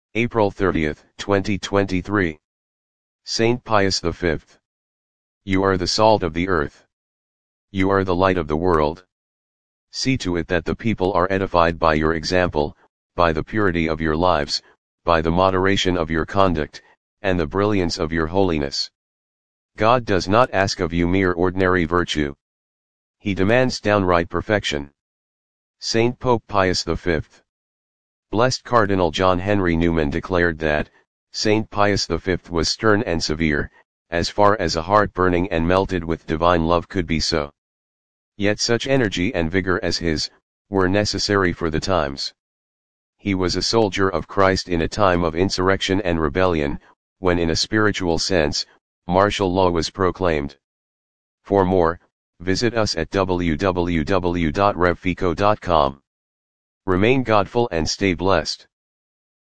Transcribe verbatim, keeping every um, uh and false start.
April thirtieth, twenty twenty-three. Saint Pius the fifth. You are the salt of the earth. You are the light of the world. See to it that the people are edified by your example, by the purity of your lives, by the moderation of your conduct, and the brilliance of your holiness. God does not ask of you mere ordinary virtue. He demands downright perfection. Saint Pope Pius the fifth. Blessed Cardinal John Henry Newman declared that, Saint Pius the fifth was stern and severe, as far as a heart burning and melted with divine love could be so. Yet such energy and vigor as his, were necessary for the times. He was a soldier of Christ in a time of insurrection and rebellion, when in a spiritual sense, martial law was proclaimed. For more, visit us at w w w dot rev fico dot com. Remain godful and stay blessed.